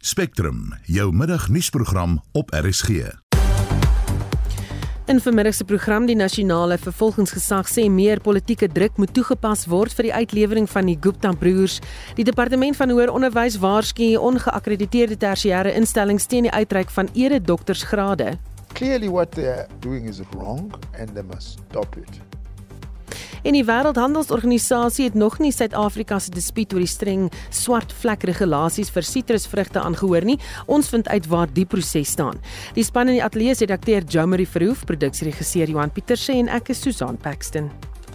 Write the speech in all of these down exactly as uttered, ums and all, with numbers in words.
Spectrum, jou middagnuusprogram op R S G. In vanmiddag se program die nasionale vervolgingsgesag sê meer politieke druk moet toegepas word vir die uitlewering van die Gupta-broers. Die departement van hoër onderwys waarsku ongeakkrediteerde tersiêre instellings teen die uitreik van ere-doktorsgrade. Clearly what they're doing is wrong and they must stop it. En die Wêreldhandelsorganisasie het nog nie Suid-Afrika se dispuut oor die streng swart vlek regulasies vir sitrusvrugte aangehoor nie. Ons vind uit waar die proses staan. Die span in die ateljee is redakteur Jo-Marie Verhoef, produksieregisseur Johan Pieterse en ek is Susan Paxton.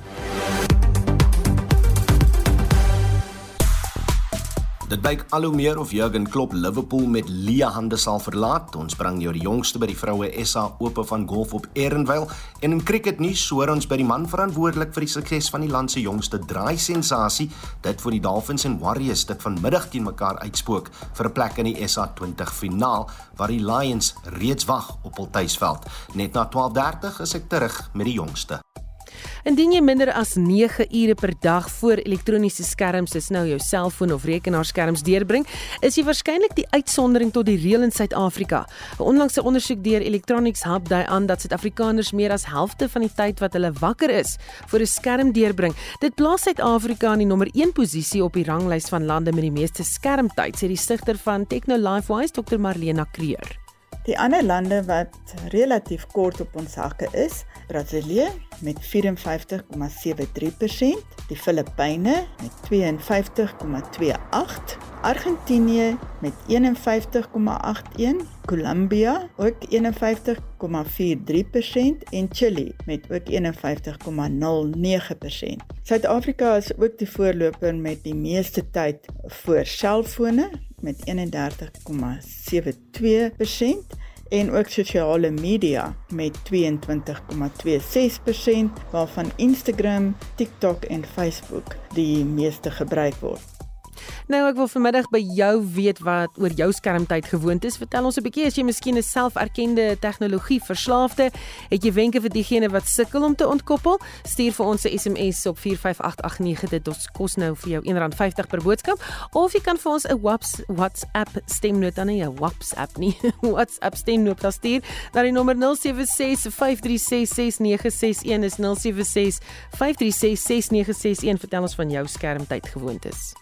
Dit blyk al hoe meer of Jurgen Klopp Liverpool met leë hande sal verlaat. Ons bring jou die jongste by die vroue S A Ope van golf op Erenville. En in cricketnuus hoor ons by die man verantwoordelik vir die sukses van die land se jongste draai-sensasie, dit vir die Dolphins en Warriors dit vanmiddag teen mekaar uitspook vir 'n plek in die S A twintig finaal, waar die Lions reeds wag op hul tuisveld. Net na twaalf dertig is ek terug met die jongste. Indien jy minder as nege ure per dag voor elektroniese skerms, is nou jou selfoon of rekenaarskerms deurbring, is jy waarskynlik die uitsondering tot die reël in Suid-Afrika. 'n Onlangse ondersoek deur Electronics Hub dui aan dat Suid-Afrikaners meer as helfte van die tyd wat hulle wakker is, voor 'n skerm deurbring. Dit plaas Suid-Afrika in die nommer een posisie op die ranglys van lande met die meeste skermtyd, sê die stigter van Techno Lifewise, dokter Marlena Kreer. Die ander lande wat relatief kort op ons hakke is, Brasilië met vyf komma sewe drie persent, die Filippyne met vyf twee komma twee agt, Argentinië met vyf een komma agt een, Colombia ook vyf een komma vier drie persent en Chili met ook vyf een komma nul nege persent. Suid-Afrika is ook die voorloper met die meeste tyd voor selfone met eenendertig komma sewe twee persent en ook sosiale media met tweeëntwintig komma twee ses persent, waarvan Instagram, TikTok en Facebook die meeste gebruik word. Nou, ek wil vanmiddag by jou weet wat oor jou skermtyd gewoond is. Vertel ons 'n bietjie, as jy miskien 'n selferkende tegnologie verslaafde, het jy wenke vir diegene wat sukkel om te ontkoppel? Stuur vir ons 'n S M S op vier vyf agt agt nege, dit kos nou vir jou een rand vyftig per boodskap, of jy kan vir ons 'n WhatsApp stemnota, nie 'n WhatsApp nie, WhatsApp stemnota stuur na die nommer nul sewe ses vyf drie ses ses nege ses een, is nul sewe ses vyf drie ses ses nege ses een. Vertel ons van jou skermtyd gewoontes.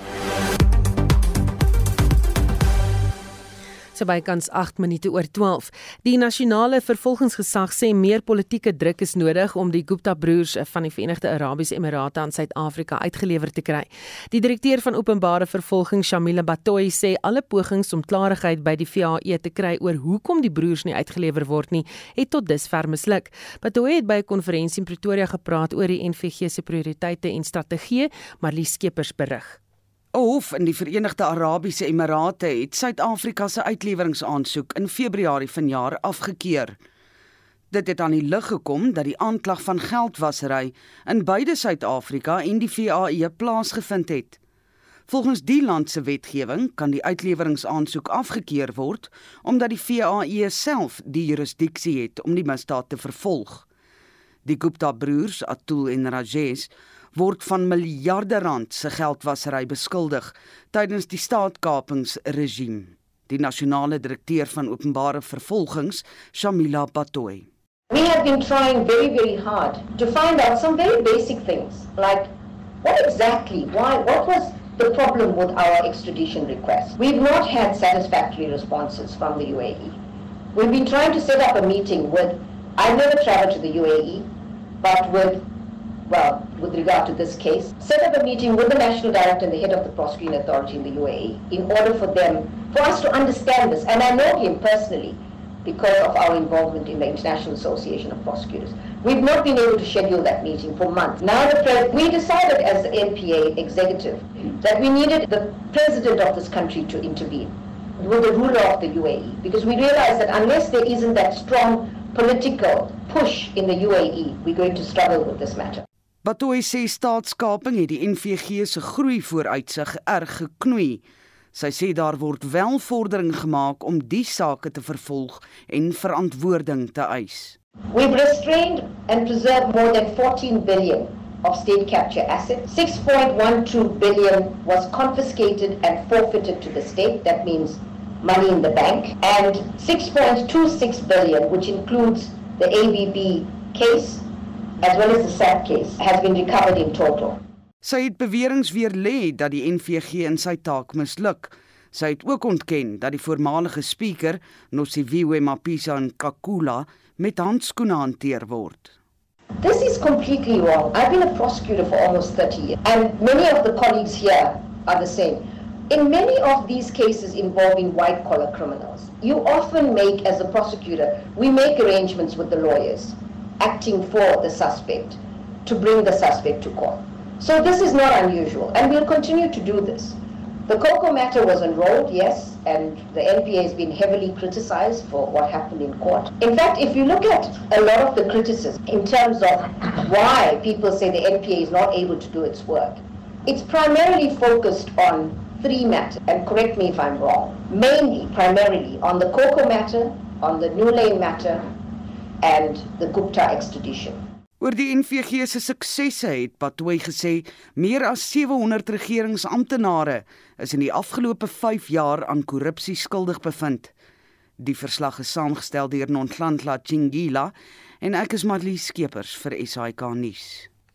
So bykans agt minute oor twaalf. Die nasionale vervolgingsgesag sê meer politieke druk is nodig om die Gupta-broers van die Verenigde Arabiese Emirate aan Suid-Afrika uitgelewer te kry. Die direkteur van openbare vervolging, Shamila Batoy, sê alle pogings om klarigheid by die V A E te kry oor hoekom die broers nie uitgelewer word nie, het tot dusver misluk. Batoy het by 'n konferensie in Pretoria gepraat oor die N V G se prioriteite en strategieë, Marlies Skeepers berig. 'n Hof in die Verenigde Arabiese Emirate het Suid-Afrika se uitleweringsaansoek in Februarie vanjaar afgekeur. Dit het aan die lig gekom dat die aanklag van geldwasery in beide Suid-Afrika en die V A E plaasgevind het. Volgens die land se wetgewing kan die uitleweringsaansoek afgekeur word omdat die V A E self die jurisdiksie het om die misdaad te vervolg. Die Gupta-broers, Atul en Rajesh, word van miljarde rand se geldwasery beskuldig tydens die staatkapingsregime. Die nasionale direkteur van openbare vervolgings, Shamila Batoy. We have been trying very, very hard to find out some very basic things, like what exactly, why, what was the problem with our extradition request? We've not had satisfactory responses from the U A E. We've been trying to set up a meeting with, I've never traveled to the U A E, but with well, with regard to this case, set up a meeting with the National Director and the head of the Prosecuting Authority in the U A E in order for them, for us to understand this. And I know him personally because of our involvement in the International Association of Prosecutors. We've not been able to schedule that meeting for months. Now the pre- we decided as the N P A executive that we needed the president of this country to intervene with the ruler of the U A E, because we realized that unless there isn't that strong political push in the U A E, we're going to struggle with this matter. Batoy sê staatskaping het die N V G se groei vooruitsig erg geknoei. Sy sê daar word wel vordering gemaak om die sake te vervolg en verantwoording te eis. We've restrained and preserved more than fourteen billion of state capture assets. six point one two billion was confiscated and forfeited to the state. That means money in the bank, and six point two six billion, which includes the A B B case as well as the S A P case, has been recovered in total. Sy het beweringe weer lê dat die N V G in sy taak misluk. Sy het ook ontken dat die voormalige speaker, Nosiviwe Mapisa-Nqakula, met handskoene hanteer word. This is completely wrong. I've been a prosecutor for almost thirty years, and many of the colleagues here are the same. In many of these cases involving white-collar criminals, you often make, as a prosecutor, we make arrangements with the lawyers, acting for the suspect, to bring the suspect to court. So this is not unusual, and we'll continue to do this. The Coco matter was enrolled, yes, and the N P A has been heavily criticized for what happened in court. In fact, if you look at a lot of the criticism in terms of why people say the N P A is not able to do its work, it's primarily focused on three matters, and correct me if I'm wrong, mainly, primarily, on the Coco matter, on the New Lane matter, and the Gupta extradition. Oor die N V G se suksesse het Batoy gesê meer as sewe honderd regeringsamptenare is in die afgelope vyf jaar aan korrupsie skuldig bevind. Die verslag is saamgestel deur Nonhlanhla Chingila en ek is Marlies Skeepers vir S A I K nuus.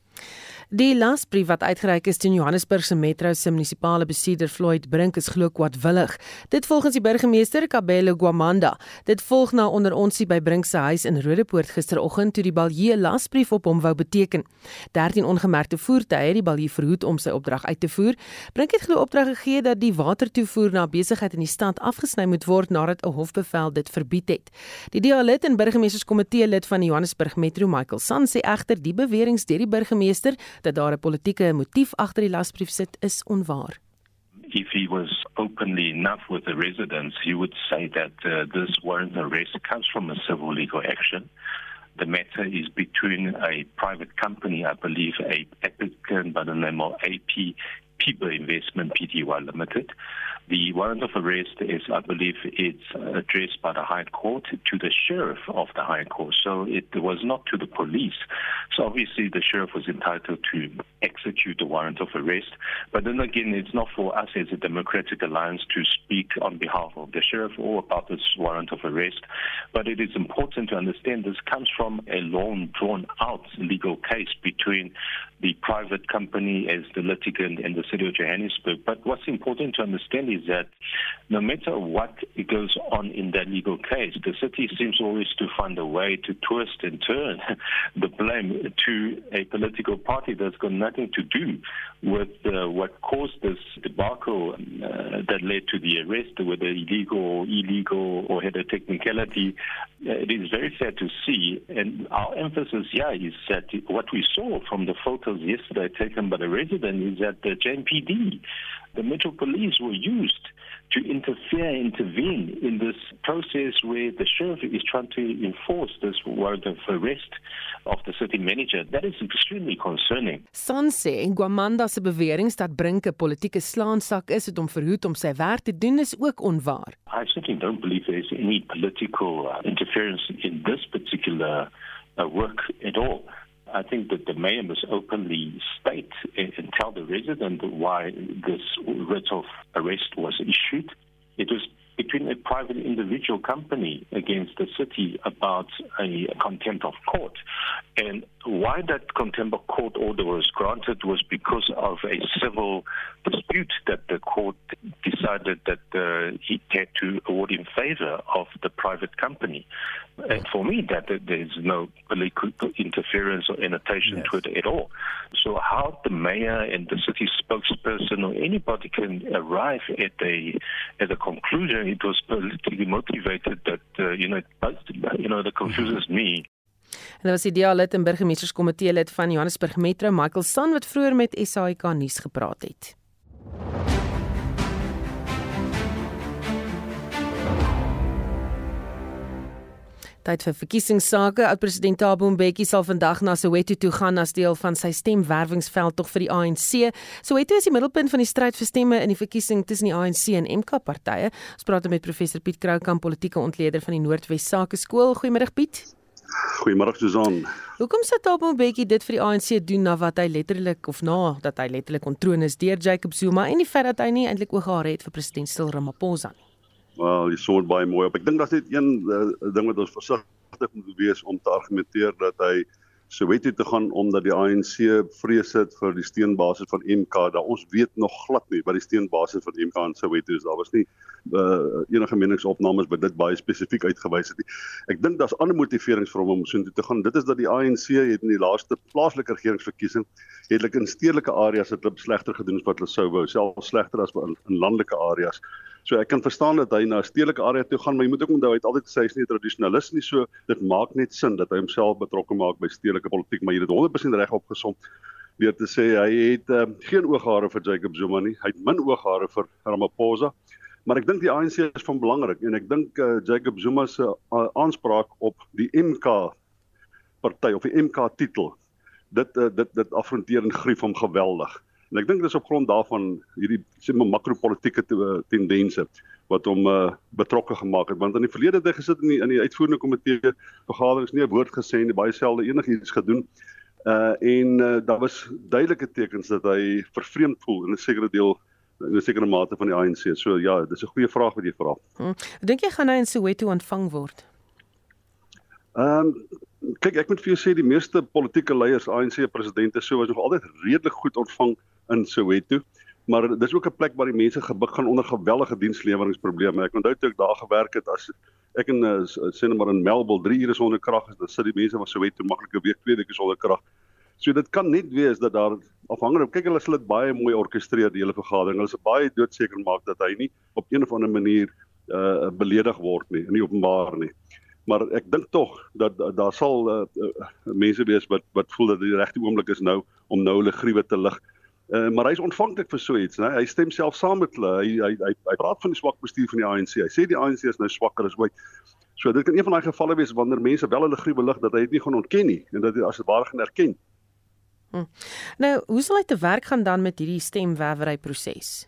Die lasbrief wat uitgereik is teen Johannesburg se Metro se munisipale bestuurder Floyd Brink is glo kwaadwillig. Dit volgens die burgemeester Kabelo Gwamanda. Dit volg na onderonsie by Brink se huis in Rodepoort gisteroggend toe die balje lasbrief op hom wou beteken. dertien ongemerkte voertuie het die balje verhoed om sy opdrag uit te voer. Brink het glo opdrag gegee dat die watertoevoer na besigheid in die stad afgesny moet word nadat 'n hofbevel dit verbied het. Die D A-lid en burgemeesterskomitee lid van die Johannesburg Metro Michael San sê egter die beweringe deur die burgemeester dat daar 'n politieke motief agter die lasbrief sit, is onwaar. If he was openly enough with the residents, he would say that uh, this warrant arrest comes from a civil legal action. The matter is between a private company, I believe a applicant by the name of A P Piba Investment Pty Limited. The warrant of arrest is, I believe, it's addressed by the High Court to the sheriff of the High Court. So it was not to the police. So obviously the sheriff was entitled to execute the warrant of arrest. But then again, it's not for us as a Democratic Alliance to speak on behalf of the sheriff or about this warrant of arrest. But it is important to understand this comes from a long drawn out legal case between the private company as the litigant and the city of Johannesburg. But what's important to understand is that no matter what goes on in that legal case, the city seems always to find a way to twist and turn the blame to a political party that's got nothing to do with uh, what caused this debacle uh, that led to the arrest, whether illegal or illegal or had a technicality. Uh, it is very sad to see, and our emphasis here is that what we saw from the photos yesterday taken by the resident is that the J M P D, the Metro Police, were used to interfere, intervene in this process where the sheriff is trying to enforce this warrant of arrest of the city manager. That is extremely concerning. San sê Gwamanda se beweringe dat Brink 'n politieke slaansak is het om verhoed om sy werk te doen is ook onwaar. I certainly don't believe there is any political uh, interference in this particular uh, work at all. I think that the mayor must openly state and, and tell the resident why this writ of arrest was issued. It was between a private individual company against the city about a contempt of court. And why that contempt of court order was granted was because of a civil dispute that the court decided that uh, it had to award in favor of the private company. And for me, that, that there's no political interference or annotation yes. to it at all. So how the mayor and the city spokesperson or anybody can arrive at a at a conclusion, it was politically motivated. That uh, you know, you know, that confuses me. En dit was die D A-lid en burgemeesterskomitee lid van Johannesburg Metro, Michael San, wat vroeër met S A I K nuus gepraat het. Tyd vir verkiesingsake. Oud-president Thabo Mbeki sal vandag na Soweto toe gaan as deel van sy stemwerwingsveldtog vir die A N C. Soweto is die middelpunt van die stryd vir stemme in die verkiesing tussen die A N C en M K partye. Ons praat met professor Piet Kroukamp, politieke ontleder van die Noordwes Sakeskool. Goeiemiddag Piet. Goeiemiddag Susan. Hoekom sê Thabo Mbeki dit vir die A N C doen na wat hy letterlik of na dat hy letterlik ontroon is deur Jacob Zuma en die feit dat hy nie eintlik oog gehad het vir president Cyril Ramaphosa nie? Wel, jy som dit baie mooi op. Ek dink daar's net een uh, ding wat ons versigtig moet wees om te argumenteer dat hy Soweto te gaan omdat die A N C vrees het vir die steunbasis van M K. Daar ons weet nog glad nie wat die steunbasis van M K in Soweto is. Daar was nie uh, enige meningsopnames by dit baie spesifiek uitgewys het nie. Ek dink daar's ander motiverings vir hom om so te gaan. Dit is dat die A N C het in die laaste plaaslike regeringsverkiesing het hulle in stedelike areas het hulle slegter gedoen as wat hulle sou wou, selfs slegter as in, in landelike areas. So ek kan verstaan dat hy na 'n stedelike area toe gaan, maar jy moet ook onthou hy het altyd gesê hy's nie 'n tradisionalis nie, so dit maak net sin dat hy homself betrokke maak by stedelike politiek, maar jy het dit honderd persent reg opgesom deur te sê hy het um, geen ooghare vir Jacob Zuma nie, hy het min ooghare vir Ramaphosa, maar ek dink die A N C is van belangrik en ek dink uh, Jacob Zuma se uh, aanspraak op die M K party of die M K titel, dit uh, dit dit afronteer en grief hom geweldig. En ek dink dis op grond daarvan hierdie sê maar makropolitiese tendense wat hom uh, betrokke gemaak het, want in die verlede het hy gesit in die in die uitvoerende komitee vergaderings nie 'n woord gesê nie, baie selde enigiets gedoen. Uh en uh, daar was duidelike tekens dat hy vervreemd voel in 'n sekere deel in 'n sekere mate van die A N C. So ja, dis 'n goeie vraag wat jy vra. Hmm. Dink jy gaan hy in Soweto ontvang word? Ehm um, kyk, ek moet vir jou sê die meeste politieke leiers, A N C presidente so was nog altyd redelik goed ontvang in Soweto, maar dis ook 'n plek waar die mense gebuk gaan onder geweldige diensleweringsprobleme. Ek onthou toe ek daar gewerk het as ek in uh, sê net maar in Melville drie ure sonder krag is, dan sit die mense van Soweto maklik 'n week, twee weke sonder krag. So dit kan net wees dat daar afhangende, kyk hulle sal dit baie mooi orkestreer die hele vergadering. Hulle sal baie doodseker maak dat hy nie op een of ander manier uh, beledig word nie, nie openbaar nie. Maar ek dink tog dat daar sal uh, uh, mense wees wat wat voel dat die regte oomblik is nou om nou hulle gruwe te lig. Uh, maar hy is ontvanklik vir so iets, né? Hy stem self saam met hulle. Hy hy hy hy praat van die swak bestuur van die A N C. Hy sê die A N C is nou swakker as ooit. So dit kan een van daai gevalle wees wanneer mense wel hulle gruwe lig dat hy dit nie gaan ontken nie en dat hy as dit ware gaan erken. Hm. Nou, hoe sal hy te werk gaan dan met hierdie stemwerwery proses?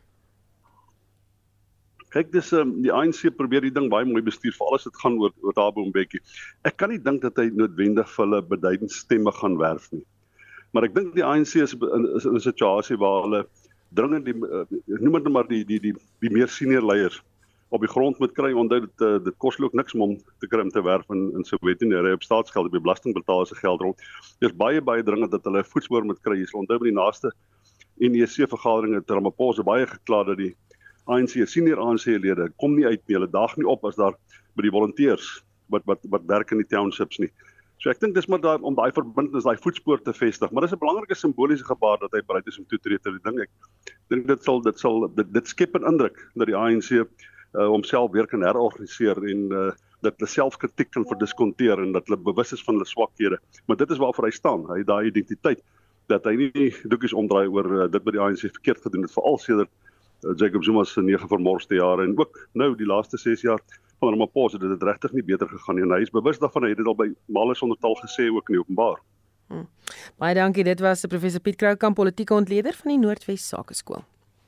Kyk, dis um, die A N C probeer die ding baie mooi bestuur, veral as dit gaan oor oor Thabo Mbeki. Ek kan nie dink dat hy noodwendig vir hulle beduidend stemme gaan werf nie. Maar ek dink die A N C is in, is in 'n situasie waar hulle dringend die uh, noem dit maar die die die die meer senior leiers op die grond moet kry. Onthou dit uh, dit kos ook niks om hom te kry om te werf in in Soweto nie. Hy op staatsgeld, op die belastingbetaler se geld rond. Dis baie baie dringend dat hulle 'n voetspoor moet kry. Jy sal onthou by die naaste N E C vergadering het Ramaphosa baie gekla dat die A N C senior A N C lede kom nie uit nie. Hulle daag nie op as daar by die volonteërs wat wat wat werk in die townships nie. So ek dink dis maar daar om daai verbintenis, daai voetspoor te vestig, maar dis 'n belangrike simboliese gebaar dat hy bereid is om toe te tree tot die ding. Ek dink dit sal dit sal dit, dit skep 'n indruk dat die A N C homself uh, weer kan herorganiseer en uh, dat hulle selfkritiek kan verdiskonteer en dat hulle bewus is van hulle swakhede. Maar dit is waarvoor hy staan. Hy het daai identiteit dat hy nie doekies omdraai oor uh, dit by die A N C verkeerd gedoen het, veral sedert uh, Jacob Zuma se nege vermorste jare en ook nou die laaste ses jaar van Ramaphosa dit het regtig nie beter gegaan nie en hy is bewus daarvan. Hy het dit al by male sonder tal gesê ook in openbaar. Hmm. Baie dankie. Dit was professor Piet Kroukamp, politieke ontleder van die Noordwes Sakeskool.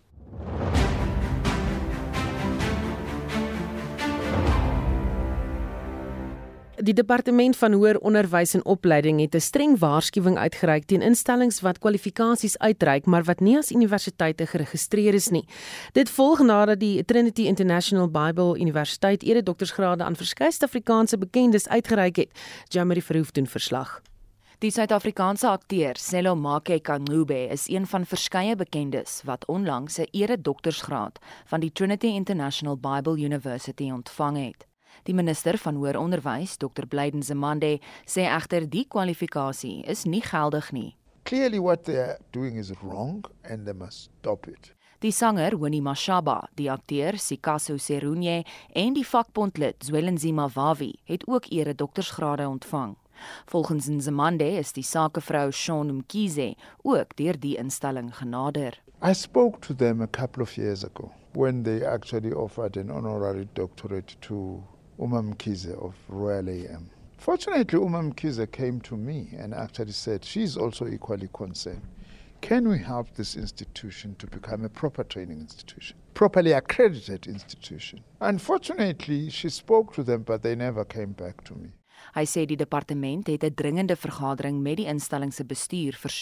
Die Departement van Hoër Onderwys en Opleiding het 'n streng waarskuwing uitgereik teen instellings wat kwalifikasies uitreik, maar wat nie as universiteite geregistreer is nie. Dit volg nadat die Trinity International Bible Universiteit eredoktorsgrade aan verskeie Suid-Afrikaanse bekendes uitgereik het. Jamie Verhoef doen verslag. Die Suid-Afrikaanse akteur Selomake Kanube is een van verskeie bekendes wat onlangs 'n eredoktorsgraad van die Trinity International Bible University ontvang het. Die minister van Hoër Onderwys, dokter Blyden Nzimande, sê egter die kwalifikasie is nie geldig nie. Clearly what they are doing is wrong and they must stop it. Die sanger Winnie Mashaba, die akteur Sikaso Serunye en die vakbondlid Zwelenzima Wawi het ook eredoktorsgrade ontvang. Volgens Nzimande is die sakevrou Sean Mkhize ook deur die instelling genader. I spoke to them a couple of years ago when they actually offered an honorary doctorate to Uma Mkhize of Royal A M. Fortunately, Uma Mkhize came to me and actually said she's also equally concerned. Can we help this institution to become a proper training institution, properly accredited institution? Unfortunately, she spoke to them, but they never came back to me. Hy sê die departement het 'n dringende vergadering met die instelling se bestuur versoek.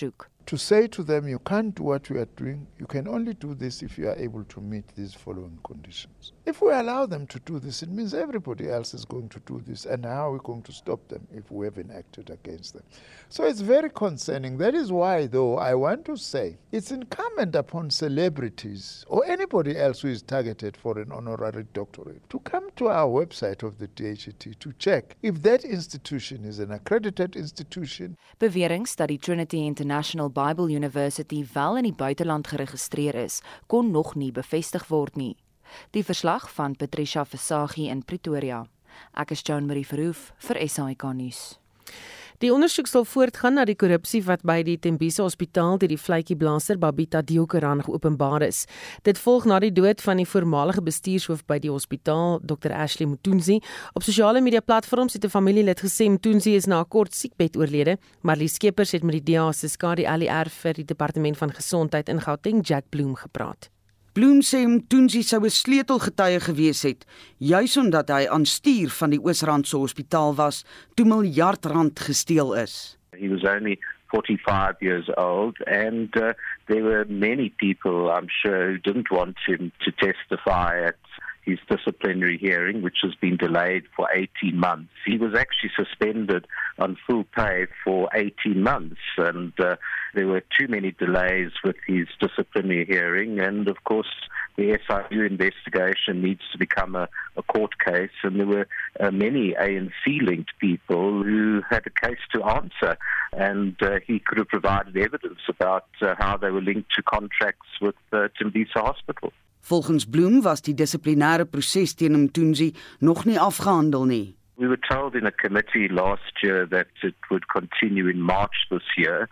to say to them, you can't do what you are doing, you can only do this if you are able to meet these following conditions. If we allow them to do this, it means everybody else is going to do this, and how are we going to stop them if we haven't acted against them? So it's very concerning. That is why, though, I want to say it's incumbent upon celebrities or anybody else who is targeted for an honorary doctorate to come to our website of the D H E T to check if that institution is an accredited institution. Beweringe dat die Trinity International Bible University wel in die buiteland geregistreer is, kon nog nie bevestig word nie. Die verslag van Patricia Versaghi in Pretoria. Ek is Joan Marie Verhoef vir S A I K nuus. Die ondersoek sal voortgaan na die korrupsie wat by die Tembisa Hospitaal deur die vletjieblaser Babita Deokaran geopenbaar is. Dit volg na die dood van die voormalige bestuurshoof by die hospitaal, dokter Ashley Mthunzi. Op sosiale media platforms het 'n familielid gesê Mthunzi is na 'n kort siekbed oorlede. Marlies Skeepers het met die D A se Skadi L E R vir die Departement van Gesondheid in Gauteng, Jack Bloem, gepraat. Bloem sê Mthunzi sou 'n sleutelgetuie gewees het, juis omdat hy aan stuur van die Oosrandse Hospitaal was toe miljard rand gesteel is. He was only forty-five years old, and uh, there were many people, I'm sure, who didn't want him to testify at his disciplinary hearing, which has been delayed for eighteen months. He was actually suspended on full pay for eighteen months, and uh, there were too many delays with his disciplinary hearing, and of course the S I U investigation needs to become a, a court case, and there were uh, many A N C-linked people who had a case to answer, and uh, he could have provided evidence about uh, how they were linked to contracts with uh, Tembisa Hospital. Volgens Bloem was die dissiplinêre proses teen Mthunzi nog nie afgehandel nie. We were told in a committee last year that it would continue in March this year.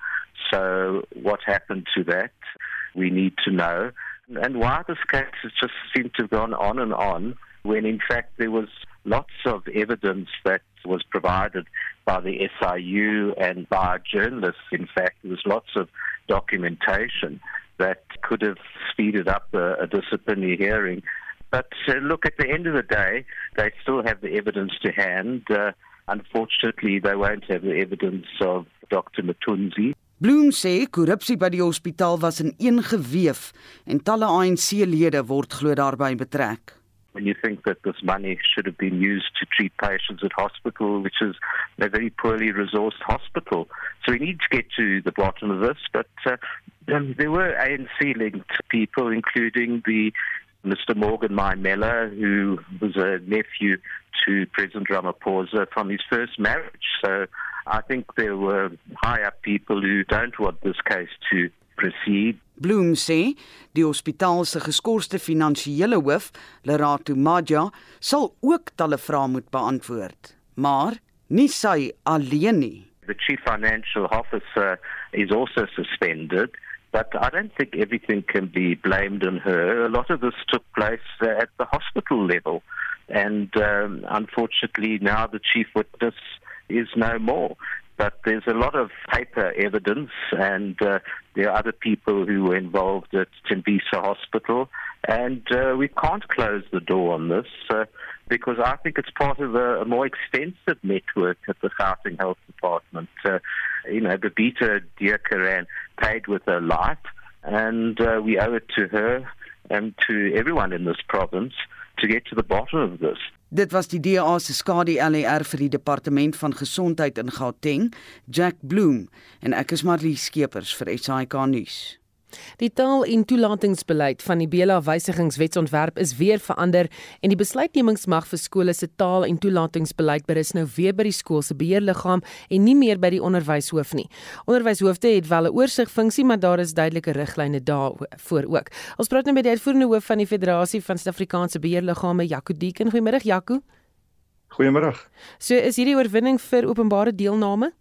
So what happened to that? We need to know. And why this case has just seemed to have gone on and on, when in fact there was lots of evidence that was provided by the S I U and by journalists. In fact, there was lots of documentation that could have speeded up a, a disciplinary hearing. But uh, look, at the end of the day, they still have the evidence to hand. Uh, unfortunately, they won't have the evidence of Doctor Mthunzi. Bloem sê korrupsie by die hospitaal was in een geweef en talle A N C-lede word glo daarbey betrek. When you think that this money should have been used to treat patients at hospital, which is a very poorly resourced hospital. So we need to get to the bottom of this, but uh, um, there were A N C-linked people, including the Mister Morgan Maimela, who was a nephew to President Ramaphosa from his first marriage. So I think there were high-up people who don't want this case to proceed. Bloem sê die hospitaal se geskorste finansiële hoof, Lerato Madja, sal ook talle vrae moet beantwoord, maar nie sy alleen nie. The chief financial officer is also suspended, but I don't think everything can be blamed on her. A lot of this took place uh, at the hospital level, and um, unfortunately now the chief witness is no more. But there's a lot of paper evidence, and uh, there are other people who were involved at Tembisa Hospital, and uh, we can't close the door on this uh, because I think it's part of a, a more extensive network at the Gauteng Health Department. Uh, you know, Babita Deokaran paid with her life, and uh, we owe it to her and to everyone in this province to get to the bottom of this. Dit was die D A se Skadi L E R vir die Departement van Gesondheid in Gauteng, Jack Bloem, en ek is Marlies Skeepers vir S A I K nuus. Die taal- en toelatingsbeleid van die Bela wysigingswetsontwerp is weer verander en die besluitnemingsmag vir skole se taal- en toelatingsbeleid berus nou weer by die skool se beheerliggaam en nie meer by die onderwyshoof nie. Onderwyshoofde het wel 'n oorsigfunksie, maar daar is duidelike riglyne daarvoor ook. Ons praat nou met die uitvoerende hoof van die Federasie van Suid-Afrikaanse Beheerliggame, Jaco Deeken. Goeiemiddag, Jaco. Goeiemiddag. So is hierdie oorwinning vir openbare deelname?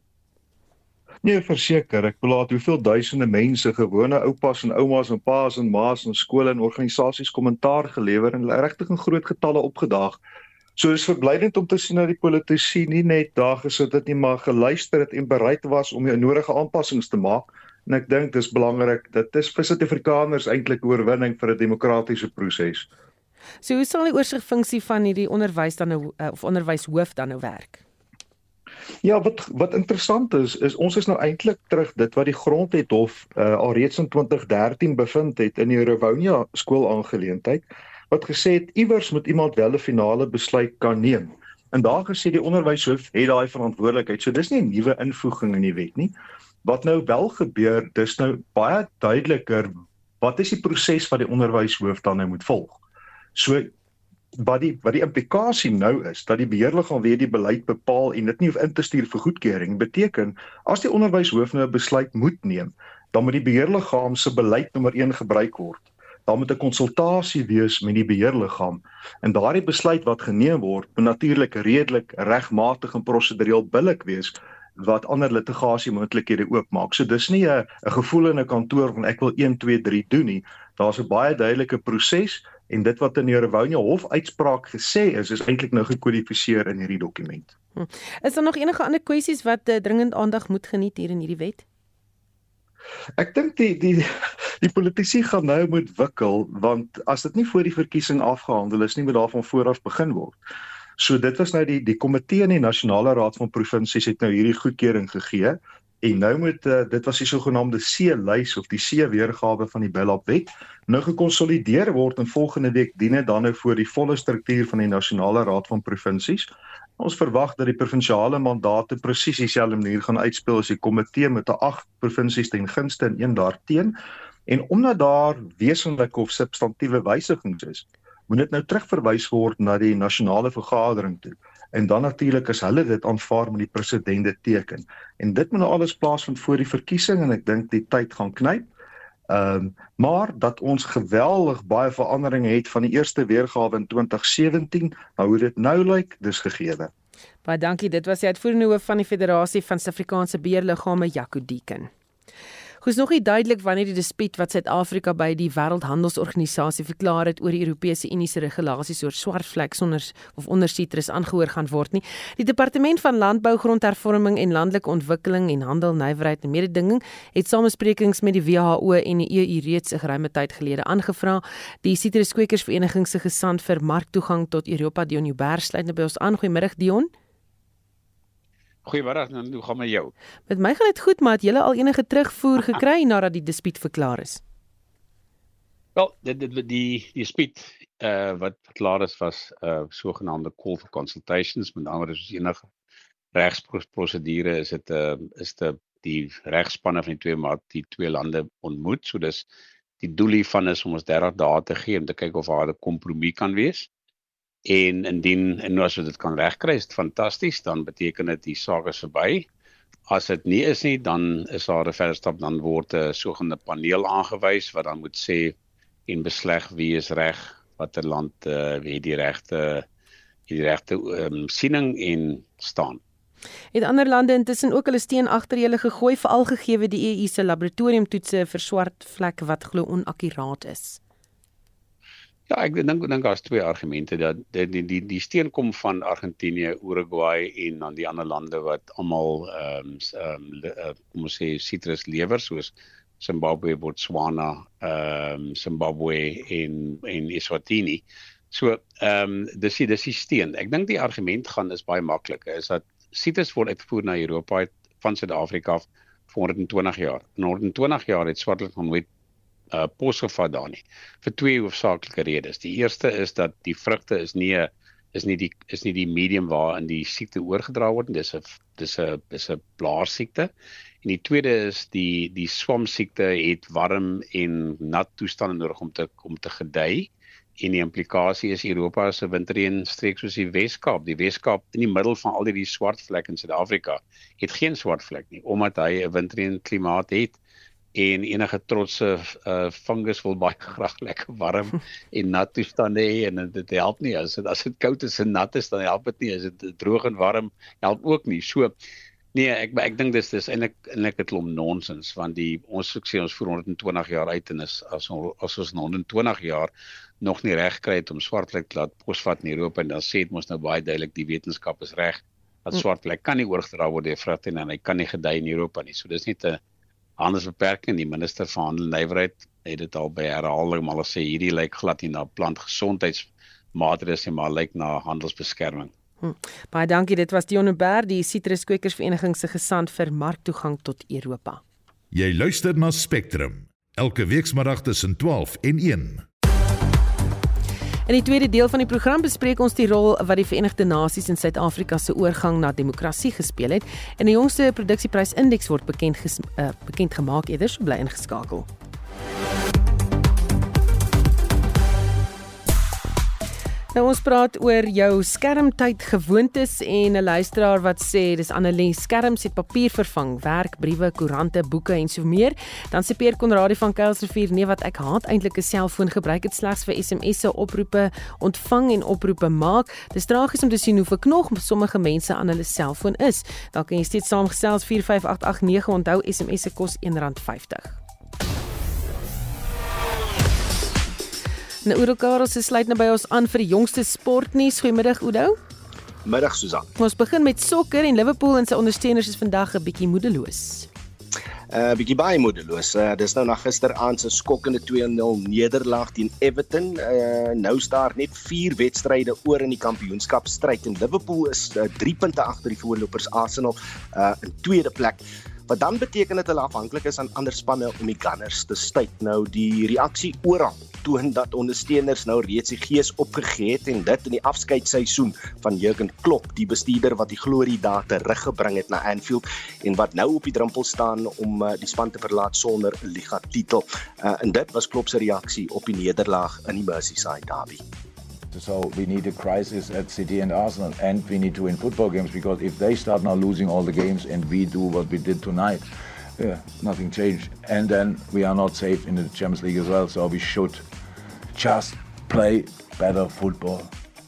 Nee, verseker, ek bedoel hoeveel duisende mense, gewone oupas en oumas en paas en maas en skole en organisasies kommentaar gelewer en regtig in groot getalle opgedaag. So is verblydend om te sien dat die politici nie net daar gesit het nie, maar geluister het en bereid was om die nodige aanpassings te maak. En ek dink dis belangrik, dit is vir Suid-Afrikaners eintlik 'n oorwinning vir 'n demokratiese proses. So hoe sal die oorsigfunksie van hierdie onderwys dan nou of onderwyshoof dan nou werk? Ja, wat wat interessant is, is ons is nou eintlik terug dit wat die Grondwethof uh, al reeds in twintig dertien bevind het in die Rivonia skoolaangeleentheid, wat gesê het iewers moet iemand wel 'n finale besluit kan neem. En daar gesê die onderwyshoof het daai verantwoordelikheid. So dis nie 'n nuwe invoeging in die wet nie. Wat nou wel gebeur, dis nou baie duideliker wat is die proses wat die onderwyshoof dan nou moet volg. So wat die wat die implikasie nou is dat die beheerliggaam weer die beleid bepaal en dit nie hoef in te stuur vir goedkeuring, beteken as die onderwyshoof nou 'n besluit moet neem, dan moet die beheerliggaam se beleid nommer een gebruik word. Daar moet 'n konsultasie wees met die beheerliggaam en daardie besluit wat geneem word, moet natuurlik redelik regmatig en prosedureel billik wees wat ander litigasie-moontlikhede oopmaak. So dis nie 'n 'n gevoel in 'n kantoor van ek wil een twee drie doen nie. Daar's 'n baie duidelike proses en dit wat in die Rivonia Hof uitspraak gesê is, is eintlik nou gekodifiseer in hierdie dokument. Hm. Is daar nog enige ander kwessies wat uh, dringend aandag moet geniet hier in hierdie wet? Ek dink die die die politici gaan nou moet wikkel, want as dit nie voor die verkiesing afgehandel is nie, moet daarvan vooraf begin word. So dit was nou die die komitee in die Nasionale Raad van Provinsies het nou hierdie goedkeuring gegee en nou moet uh, dit was die sogenaamde C-lys of die C-weergawe van die Bellap-wet nou gekonsolideer word en volgende week dien dit dan nou voor die volle struktuur van die Nasionale Raad van Provinsies. Ons verwag dat die provinsiale mandate presies dieselfde manier gaan uitspeel as die komitee met 'n agt provinsies ten gunste en een daarteen. En omdat daar wesenlike of substantiewe wysigings is, moet dit nou terugverwys word na die nasionale vergadering toe. En dan natuurlik as hulle dit aanvaar met die president dit teken. En dit moet nou alles plaasvind voor die verkiesing en ek dink die tyd gaan knyp. Ehm um, maar dat ons geweldig baie veranderinge het van die eerste weergawe in twintig sewentien, maar hoe dit nou lyk, dis gegeewe. Baie dankie, dit was die uitvoerende hoof van die Federasie van Suid-Afrikaanse Beheerliggame, Jaco Deeken. Goed, is nog nie duidelik wanneer die dispuut wat Suid-Afrika by die Wêreldhandelsorganisasie verklaar het oor die Europese Unie se regulasies oor swartvlek sonder of onder sitrus aangehoor gaan word nie. Die Departement van Landbou, Grondhervorming en Landelike Ontwikkeling en Handel, Nywerheid en Mededinging het samesprekings met die W H O en die E U reeds 'n geruime tyd gelede aangevra. Die Sitruskwekersvereniging se gesant vir marktoegang tot Europa, Dion Joubert, sluit nou by ons aan. Goeiemiddag Dion. Goeiemiddag, nou hoe gaan met jou? Met my gaan dit goed, maar het julle al enige terugvoer gekry nadat die dispuut verklaar is? Wel, die die die dispuut uh, wat verklaar is was 'n uh, sogenaamde call for consultations, met ander woorde soos enige regsprosedure is dit 'n uh, is dit die regspanne van die twee maar die twee lande ontmoet. So dis die doel hiervan is om ons dertig dae te gee om te kyk of daar 'n kompromie kan wees. En indien en as ons dit kan regkry, is dit fantasties, dan beteken dit die saak is verby. As dit nie is nie, dan is daar 'n verder stap, dan word 'n sogenaamde paneel aangewys wat dan moet sê en besleg wie is reg, watter land uh, wie die regte die regte um, siening en staan. Het ander lande intussen ook hulle steen agter julle gegooi, veral gegee die E U se laboratoriumtoetse vir swart vlek wat glo onakkuraat is? Ja, ek dink dink daar's twee argumente dat die die die, die steen kom van Argentinië, Uruguay en dan die ander lande wat almal ehm um, um, uh, kom ons sê sitrus lewer soos Zimbabwe, Botswana, ehm um, Zimbabwe en en Eswatini. So ehm um, dis die dis die steen. Ek dink die argument gaan is baie maklik is dat sitrus word uitgevoer na Europa van Suid-Afrika af vir honderd en twintig jaar. In honderd en twintig jaar het swartlik nog nooit Uh, pos gevat daar nie, vir twee hoofsaaklike redes. Die eerste is dat die vrugte is nie is nie die is nie die medium waarin die siekte oorgedra word, dis 'n dis 'n dis 'n blaarsiekte. En die tweede is die die swamsiekte het warm en nat toestande nodig om te om te gedei. En die implikasie is Europa se winterreën streek soos die Weskaap. Die Weskaap in die middel van al die swart vlekke in Suid-Afrika het geen swart vlek nie, omdat hy 'n winterreën klimaat het. En enige trotse uh, fungus wil baie graag lekker warm en nat toestande hê en dit help nie as dit as dit koud is en nat is dan help dit nie, as dit droog en warm help ook nie. So nee, ek ek dink dis dis eintlik eintlik 'n klomp nonsens want die ons sê ons vir honderd en twintig jaar uit en is as ons as ons honderd en twintig jaar nog nie reg kry het om swartvlek laat posvat in Europa en dan sê dit mos nou baie duidelik die wetenskap is reg dat swartvlek kan nie oorgedra word deur vrugte en hy kan nie gedei in Europa nie. So dis nie 'n handelsbeperking. Die minister van Handel en Nywerheid het dit al by herhaling maar sê hierdie lyk glad nie na plantgesondheidsmaatreëls nie, maar lyk na handelsbeskerming. Hm. Baie dankie, dit was Dion Uber, die Sitruskwekersvereniging se gesant vir marktoegang tot Europa. Jy luister na Spectrum, elke weekmiddag tussen twaalf en een. In die tweede deel van die program bespreek ons die rol wat die Verenigde Nasies in Suid-Afrika se oorgang na demokrasie gespeel het. En die jongste produksieprysindeks word bekend, ges, uh, bekend gemaak eerder, so bly ingeskakel. Nou ons praat oor jou skermtyd gewoontes en 'n luisteraar wat sê dis Annelies, skerms het papier vervang, werk, briewe, koerante, boeke en so meer. Dan sê Pierre Conradie van Kuilsrivier, nee wat ek haat eintlik 'n selfoon, gebruik dit slegs vir S M S'e, oproepe ontvang en oproepe maak. Dis tragies om te sien hoe verknog sommige mense aan hulle selfoon is. Dalk kan jy steeds saamgesels vier vyf agt agt nege, onthou S M S'e kos een rand vyftig. Nou Oudo Karel se sluit nou by ons aan vir die jongste sportnuus. Goeiemiddag Oudo. Middag Susan. Ons begin met sokker en Liverpool en sy ondersteuners is vandag 'n bietjie moedeloos. 'n uh, bietjie baie moedeloos. Uh, dis nou na gisteraand se skokkende twee nul nederlaag teen Everton. Uh, nou staar net vier wedstryde oor in die kampioenskapstryd en Liverpool is uh, drie punte agter die voorlopers Arsenal uh, in tweede plek. Wat dan beteken dat hulle afhanklik is aan ander spanne om die Gunners te stuit. Nou die reaksie oral toon dat ondersteuners nou reeds die gees opgegee het en dit in die afskeidsseisoen van Jurgen Klopp, die bestuurder wat die glorie daar teruggebring het na Anfield en wat nou op die drempel staan om uh, die span te verlaat sonder 'n liga titel. Uh, en dit was Klopp se reaksie op die nederlaag in die Merseyside derby. So we need a crisis at City and Arsenal, and we need to win football games, because if they start now losing all the games and we do what we did tonight, yeah, nothing changed. And then we are not safe in the Champions League as well, so we should just play better football.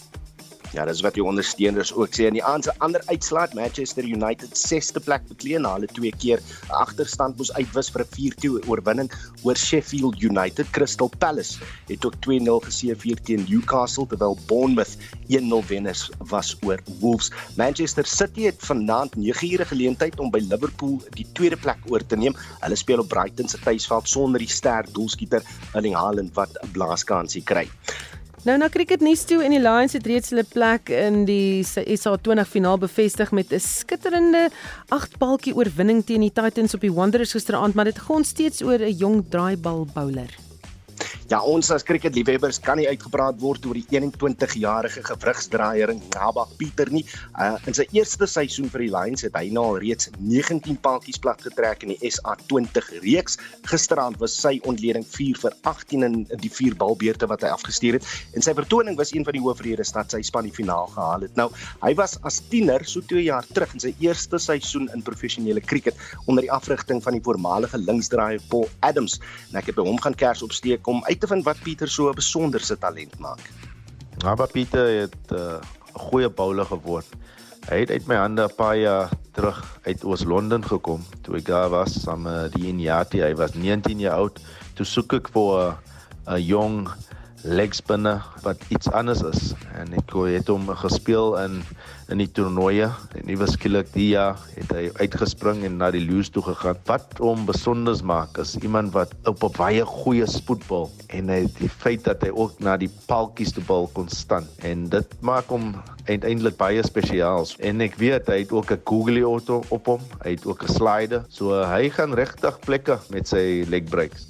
Ja, dis wat die ondersteuners ook sê. In die aand se ander uitslaat, Manchester United sesde plek beklee na hulle twee keer 'n agterstand moes uitwis vir 'n vier twee oorwinning oor Sheffield United. Crystal Palace het ook twee nul geseëvier teen Newcastle, terwyl Bournemouth een nul wenners was oor Wolves. Manchester City het vanaand nege ure geleentheid om by Liverpool die tweede plek oor te neem. Hulle speel op Brighton se tuisveld sonder die ster doelskieter Erling Haaland wat 'n blaaskansie kry. Nou na cricket nuus toe en die Lions het reeds hulle plek in die S A twintig finaal bevestig met 'n skitterende agt balkie oorwinning teen die Titans op die Wanderers gisteraand, maar dit gaan steeds oor 'n jong draaibal bowler. Ja, ons as cricketliefhebbers kan nie uitgepraat word oor die eenentwintigjarige gewrigsdraaier Ngaba Pieter nie. Uh, in sy eerste seisoen vir die Lions het hy nou al reeds negentien paaltjies plat getrek in die S A twintig reeks. Gisteraand was sy ontleding vier vir agttien in die vier balbeurte wat hy afgestuur het. En sy vertoning was een van die hoofredes dat sy span die finaal gehaal het. Nou, hy was as tiener so twee jaar terug in sy eerste seisoen in professionele cricket onder die afrigting van die voormalige linksdraaier Paul Adams. En ek het by hom gaan kers opsteek om uit te vind wat Pieter so 'n besonderse talent maak. Ngaba Pieter het 'n uh, goeie bowler geword. Hy het uit my hande 'n paar jaar terug uit Oos-London gekom, toe ek daar was saam met die Inyati. Hy was negentien jaar oud. Toe soek ek vir 'n jong legspinner wat iets anders is. En ek het hom gespeel in in die toernooie en nie skielik die jaar het hy uitgespring en na die Lewis toe gegaan. Wat hom besonders maak is iemand wat op 'n baie goeie spoedbal en hy die feit dat hy ook na die paaltjies toe bal konstant en dit maak hom uiteindelik baie spesiaal. En ek weet hy het ook 'n googly auto op hom, hy het ook 'n slider, so hy gaan regtig plekke met sy leg breaks.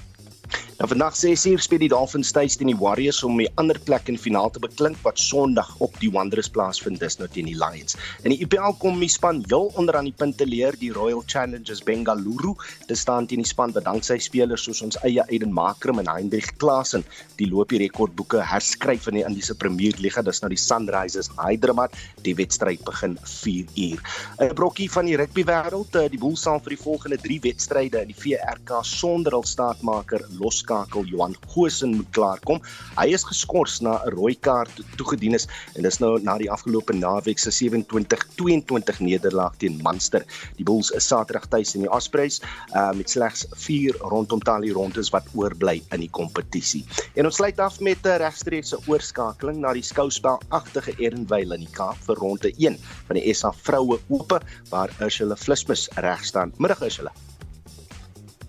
Nou vandag ses uur speel die Dolphins tuis teen die Warriors om die ander plek in die finaal te beklink wat Sondag op die Wanderers plaasvind, dis nou teen die Lions. In die I P L kom die span heel onder aan die punte leer, die Royal Challengers Bengaluru. Dit staan teen die span wat danksy spelers soos ons eie Aiden Makram en Hendrik Klaasen die loopie rekordboeke herskryf in die Indiese Premier Liga. Dis nou die Sunrisers Hyderabad. Die wedstryd begin vier uur. 'n Brokkie van die rugbywêreld, die Bulls sal vir die volgende drie wedstryde in die V R K sonder hul staatmaker loskakel Johan Goosen moet klaarkom. Hy is geskort na 'n rooi kaart toegedien is en dis nou na die afgelope naweek se sewenentwintig tweeëntwintig nederlaag teen Munster. Die Bulls is Saterdag tuis in die Ospreys uh, met slegs vier rondom talie rondes wat oorbly in die kompetisie. En ons sluit af met 'n regstreekse oorskakeling na die skouspelagtige Erenvale in die Kaap vir ronde een van die S A Vroue Ope waar Ursula Vlismus reg staan. Middag Ursula.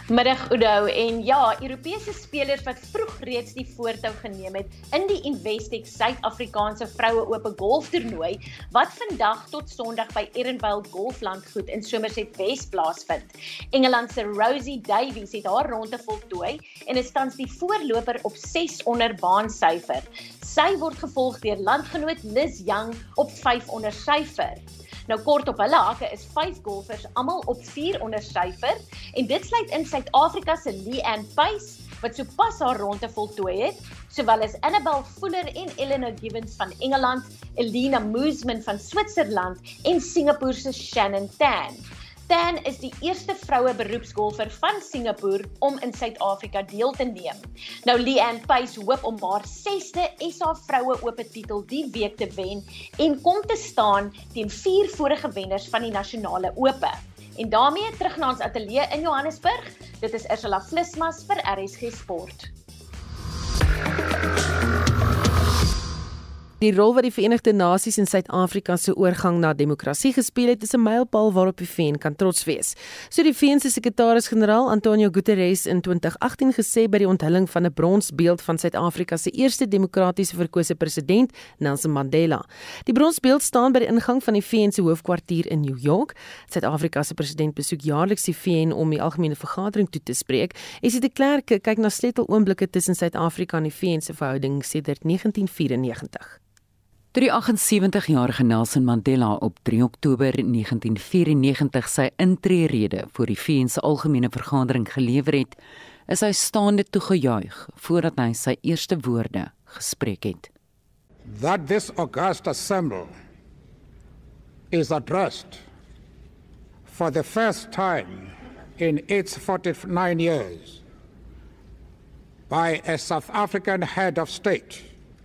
Middag Udo, en ja, Europese spelers wat vroeg reeds die voortou geneem het in die Investec Suid-Afrikaanse vroue ope golftoernooi wat vandag tot Sondag by Erenvale Golflandgoed in Somerset West plaasvind. Engeland se Rosie Davies het haar ronde voltooi en is tans die voorloper op ses onder baansyfer. Sy word gevolg deur landgenoot Liz Young op vyf onder syfer. Nou kort op hulle hakke is vyf golfers almal op vier onder syfer en dit sluit in Suid-Afrika se Leanne Pace wat sopas haar ronde voltooi het, sowel as Annabelle Fuller en Eleanor Gibbons van Engeland, Elina Moosman van Switserland en Singapore se Shannon Tan. Tan is die eerste vroue beroepsgolfer van Singapore om in Suid-Afrika deel te neem. Nou Leanne Pace hoop om haar sesde S A vroue ope titel die week te wen en kom te staan teen vier vorige wenners van die nasionale ope. En daarmee terug na ons ateljee in Johannesburg. Dit is Ursula Vlismas vir R S G Sport. Die rol wat die Verenigde Nasies in Suid-Afrika se oorgang na demokrasie gespeel het, is 'n mylpaal waarop die V N kan trots wees. So die V N se sekretaris-generaal Antonio Guterres in twintig agtien gesê by die onthulling van 'n bronsbeeld van Suid-Afrika se eerste demokraties verkose president, Nelson Mandela. Die bronsbeeld staan by die ingang van die V N se hoofkwartier in New York. Suid-Afrika se president besoek jaarliks die V N om die algemene vergadering toe te spreek. Essie de Klerk kyk na sleuteloomblikke tussen Suid-Afrika en die V N se verhouding sedert negentien vyrenegentig. Toe die agtensewentig-jarige Nelson Mandela op drie Oktober negentien vyrenegentig sy intreerede voor die V N se algemene vergadering gelewer het, is hy staande toegejuig voordat hy sy eerste woorde gespreek het. That this august assembly is addressed for the first time in its forty-nine years by a South African head of state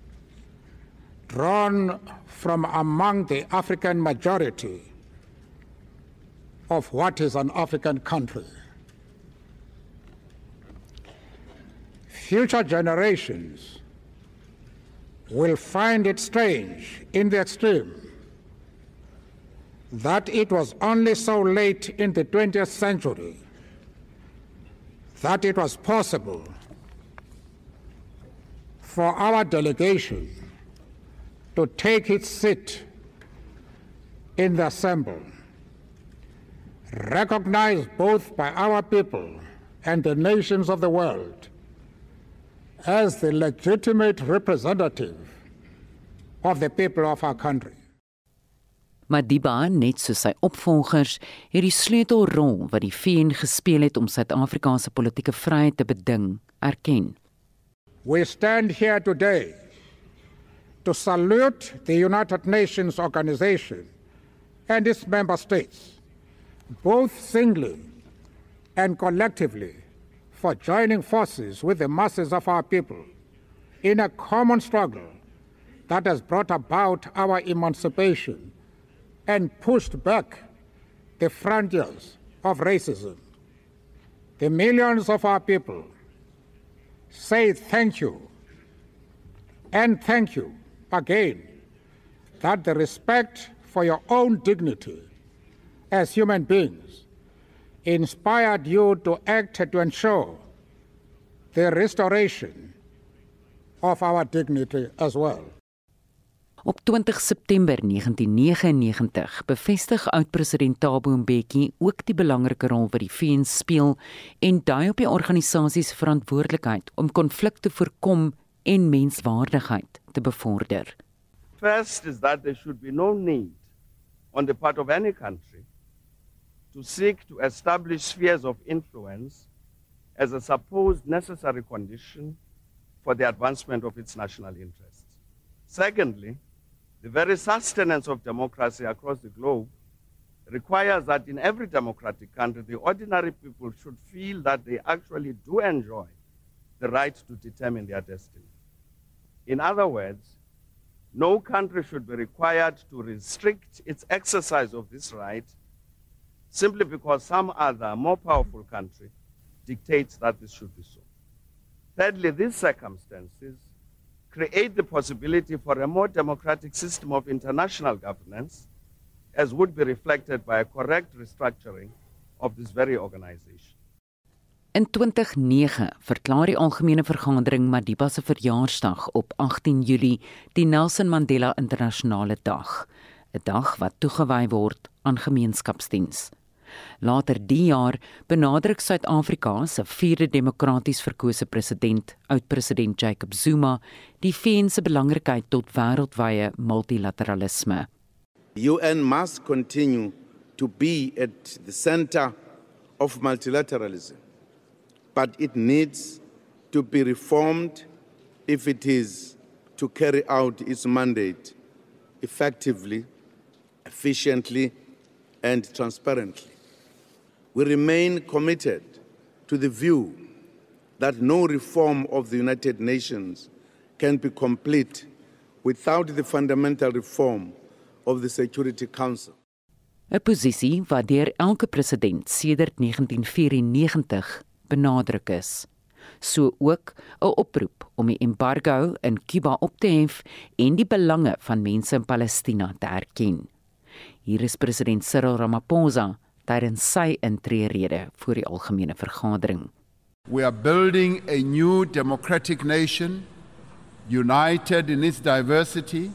drawn from among the African majority of what is an African country. Future generations will find it strange in the extreme that it was only so late in the twentieth century that it was possible for our delegation to take its seat in the assembly, recognized both by our people and the nations of the world as the legitimate representative of the people of our country. Madiba, net soos sy opvolgers, het die sleutelrol wat die V N gespeel het om Suid-Afrikaanse politieke vryheid te beding, erken. We stand here today to salute the United Nations organization and its member states, both singly and collectively, for joining forces with the masses of our people in a common struggle that has brought about our emancipation and pushed back the frontiers of racism. The millions of our people say thank you and thank you again, that the respect for your own dignity as human beings inspired you to act to ensure the restoration of our dignity as well. Op twintig September negentien negenennegentig bevestig oud-president Thabo Mbeki ook die belangrike rol wat die V N speel en dui op die organisasie se verantwoordelikheid om konflik te voorkom en menswaardigheid te bevorder. First is that there should be no need on the part of any country to seek to establish spheres of influence as a supposed necessary condition for the advancement of its national interests. Secondly, the very sustenance of democracy across the globe requires that in every democratic country, the ordinary people should feel that they actually do enjoy the right to determine their destiny. In other words, no country should be required to restrict its exercise of this right simply because some other, more powerful country dictates that this should be so. Thirdly, these circumstances create the possibility for a more democratic system of international governance, as would be reflected by a correct restructuring of this very organization. In twintig nege verklaar die Algemene Vergadering Madiba se verjaarsdag op agtien Julie die Nelson Mandela Internasionale Dag, 'n dag wat toegewy word aan gemeenskapsdiens. Later die jaar benadruk Suid-Afrika se vierde demokraties verkose president, oud-president Jacob Zuma, die V N se belangrikheid tot wêreldwye multilateralisme. The U N must continue to be at the center of multilateralism, but it needs to be reformed if it is to carry out its mandate effectively, efficiently, and transparently. We remain committed to the view that no reform of the United Nations can be complete without the fundamental reform of the Security Council. 'n Posisie wat deur elke president sedert negentien vyerennegentig benadruk is. So ook 'n oproep om die embargo in Cuba op te hef en die belange van mense in Palestina te erken. Hier is president Cyril Ramaphosa tydens sy intreerede voor die Algemene Vergadering. We are building a new democratic nation, united in its diversity.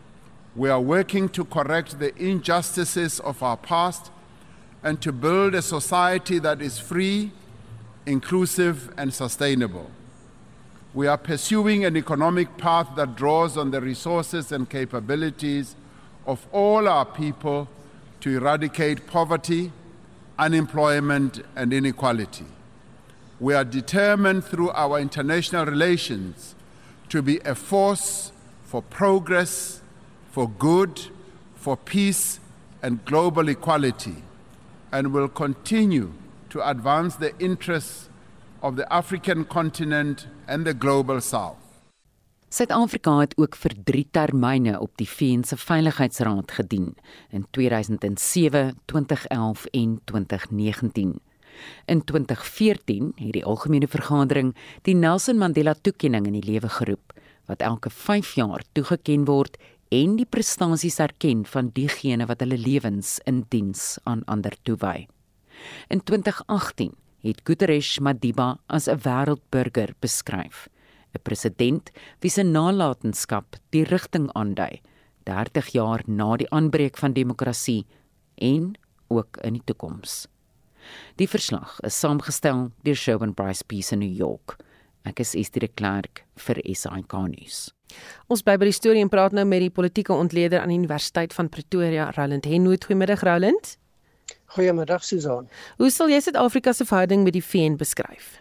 We are working to correct the injustices of our past and to build a society that is free, inclusive, and sustainable. We are pursuing an economic path that draws on the resources and capabilities of all our people to eradicate poverty, unemployment, and inequality. We are determined through our international relations to be a force for progress, for good, for peace, and global equality, and will continue to advance the interests of the African continent and the global South. Suid-Afrika het ook vir drie termyne op die V N se Veiligheidsraad gedien in tweeduisend sewe, twintig elf en twintig negentien. In twintig veertien het die Algemene Vergadering die Nelson Mandela toekenning in die lewe geroep, wat elke vyf jaar toegeken word en die prestasies erken van diegene wat hulle lewens in diens aan ander toewy. In twintig agtien het Guterres Madiba as 'n wêreldburger beskryf, 'n president wie se nalatenskap die rigting aandui, dertig jaar na die aanbreek van demokrasie en ook in die toekoms. Die verslag is saamgestel deur Sherwin Bryce Peace in New York. Ek is Estie de Klerk vir S A I K nuus. Ons bly by die storie en praat nou met die politieke ontleder aan die Universiteit van Pretoria, Roland Henwood. Goeiemiddag, Roland. Goeiemiddag, Susan. Hoe sal jy Suid-Afrika se verhouding met die V N beskryf?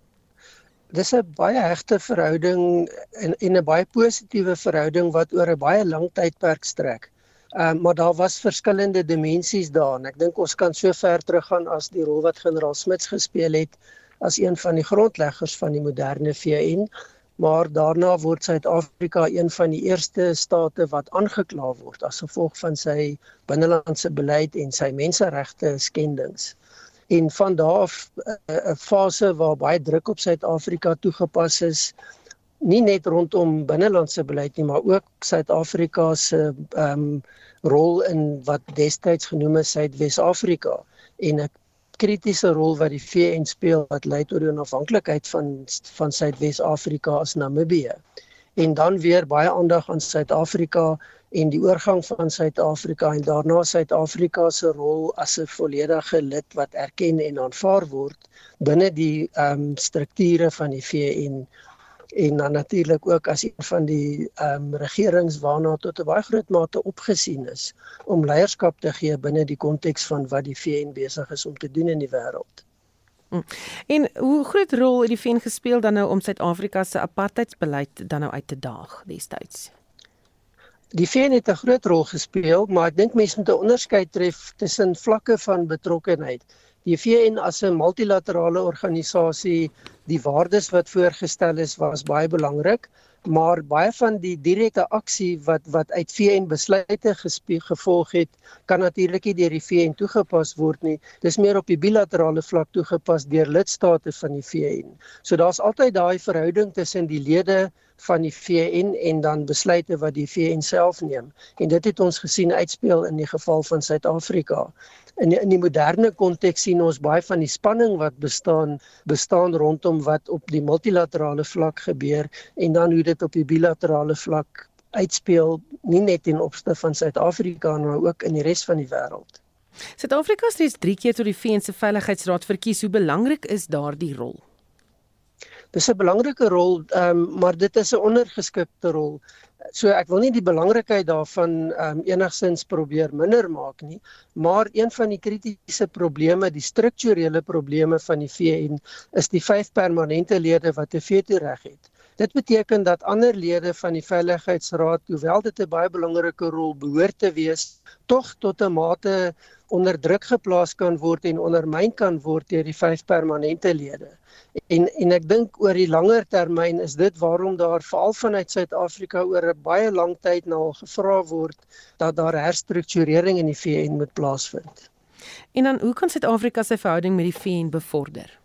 Dis 'n baie hegte verhouding en, en 'n baie positiewe verhouding wat oor 'n baie lang tydperk strek. Um, maar daar was verskillende dimensies daarin. Ek dink ons kan so ver teruggaan as die rol wat generaal Smuts gespeel het as een van die grondleggers van die moderne V N, maar daarna word Suid-Afrika een van die eerste state wat aangekla word as gevolg van sy binnelandse beleid en sy menseregte skendings. En van daar af 'n fase waar baie druk op Suid-Afrika toegepas is, nie net rondom binnelandse beleid nie, maar ook Suid-Afrika se um, rol in wat destyds genoem is Suidwes-Afrika en 'n kritiese rol wat die V N speel wat lei tot die onafhanklikheid van van Suidwes-Afrika as Namibië. En dan weer baie aandag aan Suid-Afrika en die oorgang van Suid-Afrika en daarna Suid-Afrika se rol as 'n volledige lid wat erken en aanvaar word binne die um, strukture van die V N. En dan natuurlik ook as een van die um, regerings waarna tot 'n baie groot mate opgesien is om leierskap te gee binne die konteks van wat die V N besig is om te doen in die wêreld. Hmm. En hoe groot rol het die V N gespeel dan nou om Suid-Afrika se apartheidsbeleid dan nou uit te daag destyds? Die V N het 'n groot rol gespeel, maar ek dink mense moet 'n onderskeid tref tussen vlakke van betrokkenheid. Die V N as 'n multilaterale organisasie, die waardes wat voorgestel is, was baie belangrik, maar baie van die direkte aksie wat wat uit V N besluite gevolg het, kan natuurlik nie deur die V N toegepas word nie. Dis meer op die bilaterale vlak toegepas deur lidstate van die V N. So daar's altyd daai verhouding tussen die lede van die V N en dan besluite wat die V N self neem. En dit het ons gesien uitspeel in die geval van Suid-Afrika. In die, in die moderne konteks sien ons baie van die spanning wat bestaan, bestaan rondom wat op die multilaterale vlak gebeur en dan hoe dit op die bilaterale vlak uitspeel, nie net ten opsigte van Suid-Afrika, maar ook in die res van die wêreld. Suid-Afrika is reeds drie keer tot die V N se Veiligheidsraad verkies. Hoe belangrik is daardie rol? Dis 'n belangrike rol, um, maar dit is 'n ondergeskikte rol. So ek wil nie die belangrikheid daarvan um, enigstens probeer minder maak nie, maar een van die kritiese probleme, die strukturele probleme van die V N is die vyf permanente lede wat 'n veto-reg het. Dit beteken dat ander lede van die Veiligheidsraad, hoewel dit 'n baie belangrike rol behoort te wees, tog tot 'n mate onder druk geplaas kan word en ondermyn kan word deur die vyf permanente lede. En en ek dink oor die langer termyn is dit waarom daar veral vanuit Suid-Afrika oor 'n baie lang tyd nou al gevra word dat daar herstrukturering in die V N moet plaasvind. En dan hoe kan Suid-Afrika sy verhouding met die V N bevorder?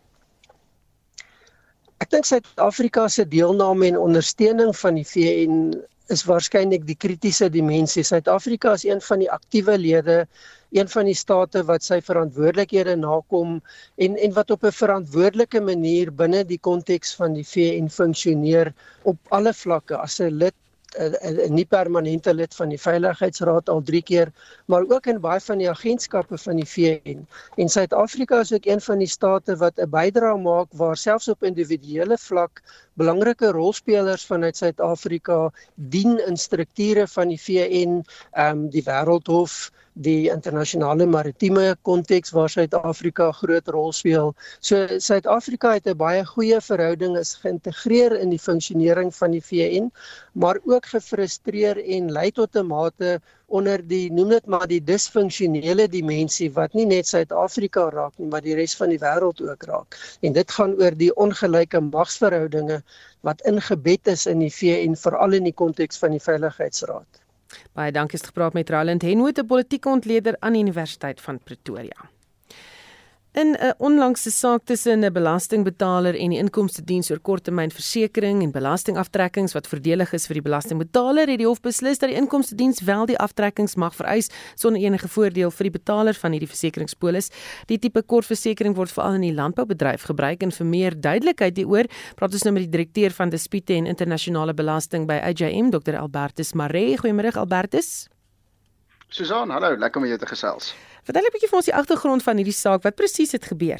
Ek dink Suid-Afrika se deelname en ondersteuning van die V N is waarskynlik die kritiese dimensie. Suid-Afrika is een van die aktiewe lede, een van die state wat sy verantwoordelikhede nakom en en wat op 'n verantwoordelike manier binne die konteks van die V N funksioneer op alle vlakke as 'n lid, 'n nie permanente lid van die Veiligheidsraad al drie keer, maar ook in baie van die agentskappe van die V N. En Suid-Afrika is ook een van die state wat 'n bydrae maak waar selfs op individuele vlak belangrike rolspelers vanuit Suid-Afrika dien in strukture van die V N, um, die Wêreldhof, die internasionale maritieme konteks waar Suid-Afrika 'n groot rol speel. So Suid-Afrika het 'n baie goeie verhouding, is geïntegreer in die funksionering van die V N, maar ook gefrustreer en lei tot 'n mate onder die, noem dit maar die disfunksionele dimensie wat nie net Suid-Afrika raak nie, maar die res van die wêreld ook raak. En dit gaan oor die ongelyke magsverhoudinge wat ingebed is in die V N, veral in die konteks van die Veiligheidsraad. Baie dankie het gepraat met Roland Henwood, 'n politieke ontleder aan die Universiteit van Pretoria. In 'n onlangse saak tussen 'n belastingbetaler en die inkomstediens oor korttermynversekering en belastingaftrekkings wat voordelig is vir die belastingbetaler, het die hof beslis dat die inkomstediens wel die aftrekkings mag vereis sonder enige voordeel vir die betaler van hierdie versekeringspolis. Die tipe kortversekering word veral in die landboubedryf gebruik en vir meer duidelikheid hieroor praat ons nou met die direkteur van dispute en internasionale belasting by A J M, dokter Albertus Maree. Goeiemôre Albertus. Susan, hallo, lekker om jou te gesels. Vertel 'n bietjie vir ons die agtergrond van hierdie saak. Wat presies het gebeur?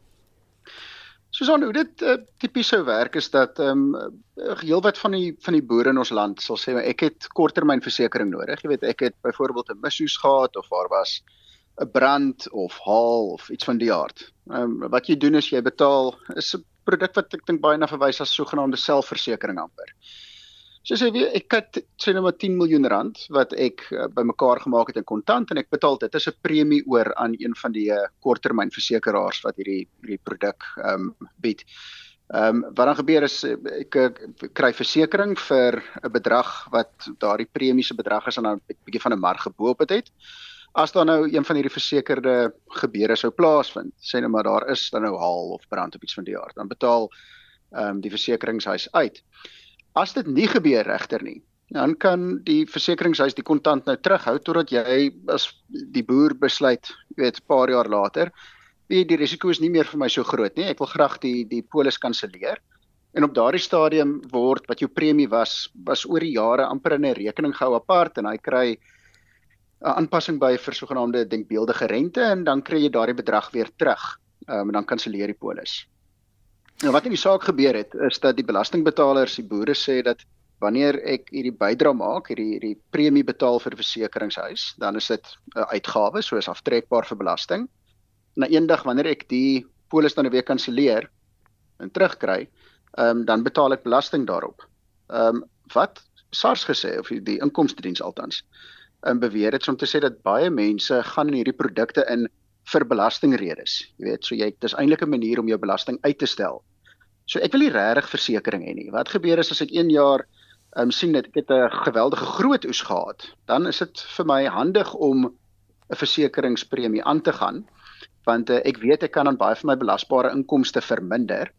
Susan, hoe dit uh, tipies sou werk is dat ehm um, heelwat van die van die boere in ons land sal sê ek het korttermynversekering nodig. Jy weet, ek het byvoorbeeld 'n misoes gehad of daar was 'n brand of haal of iets van die aard. Ehm um, wat jy doen is jy betaal is 'n produk wat ek dink baie na verwys as sogenaamde selfversekering amper. So sê wie ek het sê nou maar tien miljoen rand wat ek uh, bymekaar gemaak het in kontant en ek betaal dit as 'n premie oor aan een van die uh, korttermynversekeraars wat hierdie hierdie produk ehm um, bied. Ehm um, wat dan gebeur is ek, ek kry versekering vir 'n bedrag wat daardie premie se bedrag is en dan 'n bietjie van 'n marge bo-op dit het. As daar nou een van hierdie versekerde gebeure sou plaasvind, sê nou maar daar is dan nou haal of brand of iets van die aard, dan betaal ehm um, die versekeringshuis uit. As dit nie gebeur regter nie, dan kan die versekeringshuis die kontant nou terughou totdat jy as die boer besluit, jy weet, 'n paar jaar later, weet die risiko is nie meer vir my so groot nie. Ek wil graag die die polis kanselleer. En op daardie stadium word wat jou premie was, was oor die jare amper in 'n rekening gehou apart en hy kry 'n aanpassing by vir sogenaamde denkbeeldige rente en dan kry jy daardie bedrag weer terug. Um, en dan kanselleer die polis. Nou wat in die saak gebeur het, is dat die belastingbetalers, die boere sê dat wanneer ek hierdie bydrae maak, hierdie hierdie premie betaal vir die versekeringshuis, dan is dit 'n uitgawe, soos aftrekbaar vir belasting. Na eendag wanneer ek die polis dan weer kanselleer en terugkry, um, dan betaal ek belasting daarop. Um, wat SARS gesê, of die inkomstediens althans, um, beweer het om te sê dat baie mense gaan in hierdie produkte in vir belastingredes. Jy weet, so jy dis eintlik 'n manier om jou belasting uit te stel. So ek wil nie regtig versekering hê nie. Wat gebeur is as ek een jaar um, sien dat ek het 'n geweldige groot oes gehad, dan is dit vir my handig om 'n versekeringspremie aan te gaan, want uh, ek weet ek kan dan baie van my belasbare inkomste verminder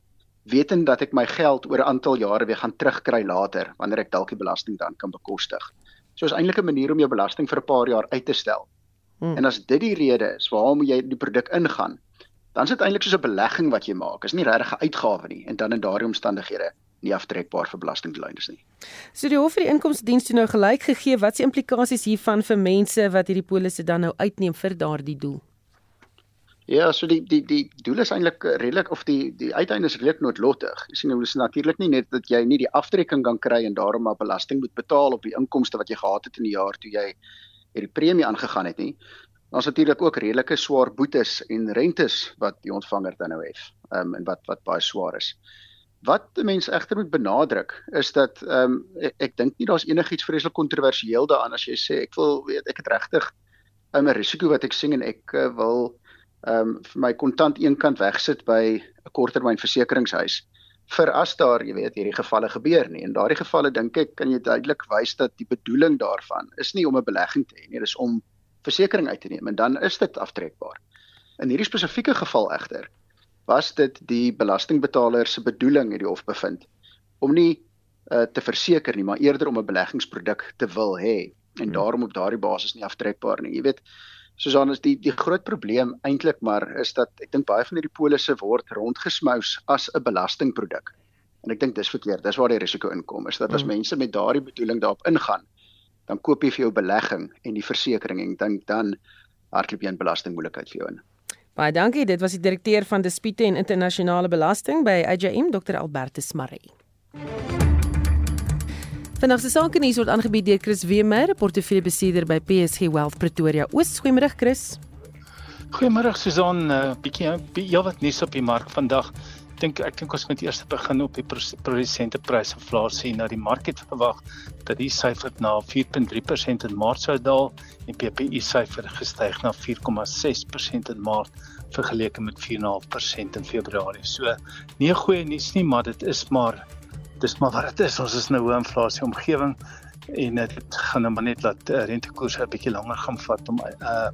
wetend dat ek my geld oor 'n aantal jare weer gaan terugkry later, wanneer ek dalk die belasting dan kan bekostig. So is eintlik 'n manier om jou belasting vir 'n paar jaar uit te stel. Hmm. En as dit die rede is waarom jy die produk ingaan, dan is dit eintlik soos 'n belegging wat jy maak. Is nie regtig 'n uitgawe nie en dan in daardie omstandighede nie aftrekbaar vir belastingdoeleindes nie. So die Hof vir die Inkomstediens toe nou gelyk gegee, wat is die implikasies hiervan vir mense wat hierdie polisse dan nou uitneem vir daardie doel? Ja, so die die die doel is eintlik redelik of die die uiteinde is redelik noodlottig. Jy sien, dit is natuurlik nie net dat jy nie die aftrekking kan kry en daarom maar belasting moet betaal op die inkomste wat jy gehad het in die jaar toe jy hierdie premie aangegaan het nie. Ons het natuurlik ook redelike swaar boetes en rentes wat die ontvanger dan nou het, um, en wat wat baie swaar is. Wat die mens egter moet benadruk is dat um, ek, ek dink nie daar's enigiets vreeslik kontroversieel daaraan as jy sê ek wil weet ek het regtig 'n um, risiko wat ek sien en ek uh, wil um, vir my kontant eenkant wegsit by 'n korttermynversekeringshuis vir as daar, jy weet, hierdie gevalle gebeur nie. In daardie gevalle dink ek kan jy duidelik wys dat die bedoeling daarvan is nie om 'n belegging te hê nie, dis om versekering uit te neem en dan is dit aftrekbaar. In hierdie spesifieke geval egter was dit die belastingbetaler se bedoeling het die hof bevind om nie uh, te verseker nie, maar eerder om 'n beleggingsproduk te wil hê en daarom op daardie basis nie aftrekbaar nie. Jy weet, Susan, is die die groot probleem eintlik maar is dat ek dink baie van hierdie polisse word rondgesmous as 'n belastingproduk. En ek dink dis verkeerd. Dis waar die risiko inkom, is dat as mense met daardie bedoeling daarop ingaan, dan koop jy vir jou belegging en die versekering en dan dan hardloop jy 'n belastingmoeilikheid vir jou in. Baie dankie. Dit was die direkteur van Dispute en Internasionale Belasting by A J M, dokter Albertus Maree. Vandag se sake nuus word aangebied deur Chris Wemer, portefeuillebestuurder by P S G Wealth Pretoria Oos. Goeiemôre Chris. Goeiemôre Susan, 'n uh, bietjie ja wat nuus op die mark vandag. Ek dink ek dink ons moet eers begin op die produsenteprysinflasie. Nou die mark het verwag dat die syfer na vier komma drie persent in Maart sou daal en P P I syfer gestyg na vier komma ses persent in Maart vergeleke met vier komma vyf persent in Februarie. So nie goeie nuus nie, maar dit is maar dis maar wat dit is. Ons is in 'n hoë inflasie omgewing en dit gaan nou maar net laat uh, rentekoerse 'n bietjie langer gaan vat om 'n uh,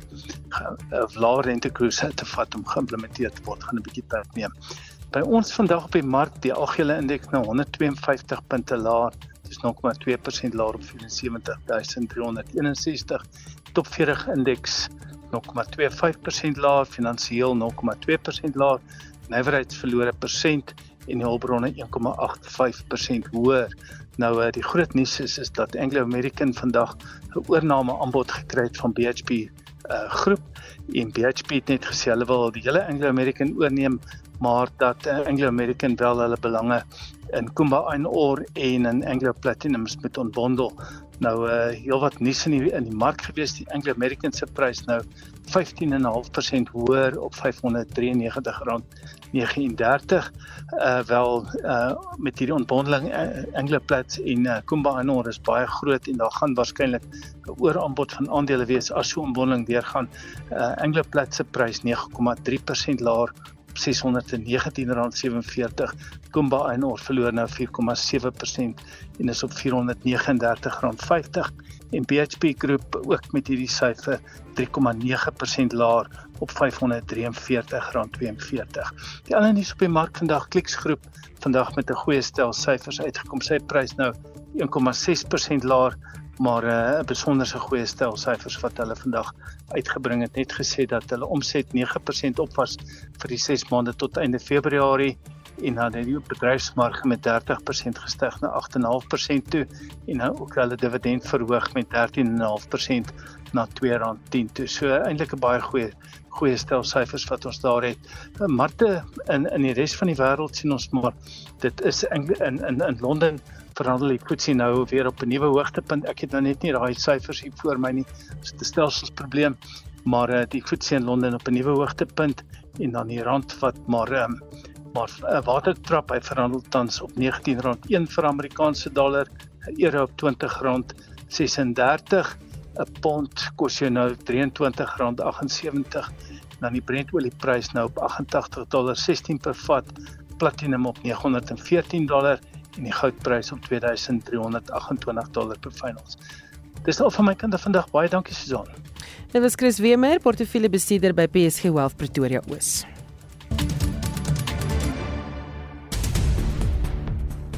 uh, lae rentekoerse te vat om geïmplementeer te word, gaan 'n bietjie tyd neem. By ons vandag op die mark, die algehele indeks nou honderdtweeënvyftig punte laer, dis nul komma twee persent laer op vierensewenttig duisend driehonderdeenensestig. Top veertig indeks nul komma twee vyf persent laer, finansiëel nul komma twee persent laer, nywerheidsverlore persent en die hulpbronne een komma agt vyf persent hoër. Nou die groot nuus is is dat Anglo American vandag 'n oorname aanbod gekry het van B H P uh, groep en B H P het net gesê hulle wil die hele Anglo American oorneem, maar dat uh, Anglo American wel hulle belange in Kumba Iron Ore en in Anglo Platinums moet ontbondel. Nou uh, heel wat nuus in die in die mark gewees, die Anglo American se prys nou vyftien komma vyf persent hoër op vyfhonderddrieënnegentig rand negenendertig. Uh, wel uh, met hierdie ontbondeling uh, Anglo Plat en uh, Kumba Iron Ore is baie groot en daar gaan waarskynlik 'n ooraanbod van aandele wees as so 'n ontbondeling deurgaan. Uh, Anglo Plat se prys nege komma drie persent laer op seshonderdnegentien rand sewenveertig. Kumba Iron Ore verloor nou vier komma sewe persent en is op vierhonderdnegenendertig rand vyftig. En B H P groep ook met hierdie syfer drie komma nege persent laer op vyfhonderddrieënveertig rand tweeënveertig. Die ander nuus op die mark vandag, Clicks groep vandag met 'n goeie stel syfers uitgekom. Sy prys nou een komma ses persent laer, maar 'n uh, besonderse goeie stel syfers wat hulle vandag uitgebring het, net gesê dat hulle omset nege persent op was vir die ses maande tot einde Februarie en dan het die bedryfsmarge met dertig persent gestyg na agt komma vyf persent toe en nou ook hulle dividend verhoog met dertien komma vyf persent na twee rand tien toe. So eintlik 'n baie goeie goeie stel syfers wat ons daar het. Markte in in die res van die wêreld sien ons maar dit is in in in, in Londen verhandel die F T S E nou weer op 'n nuwe hoogtepunt. Ek het nou net nie daai syfers hier voor my nie. Dis 'n stelselsprobleem, maar uh, die F T S E in Londen op 'n nuwe hoogtepunt en dan die rand wat maar um, maar uh, watertrap, hy verhandel tans op negentien rand een vir Amerikaanse dollar, 'n euro op twintig rand sesendertig, 'n pond kos jou nou drieëntwintig rand agtensewentig, dan die Brent-olieprys nou op agt-en-tagtig dollar sestien per vat, platinum op neghonderdveertien dollar en die goudprys op twee duisend driehonderd agentwintig dollar per fynals. Dis al van my kant af vandag. Baie dankie Susan. Dit was Chris Wemer, portefeuljebestuurder by P S G Wealth Pretoria Oos.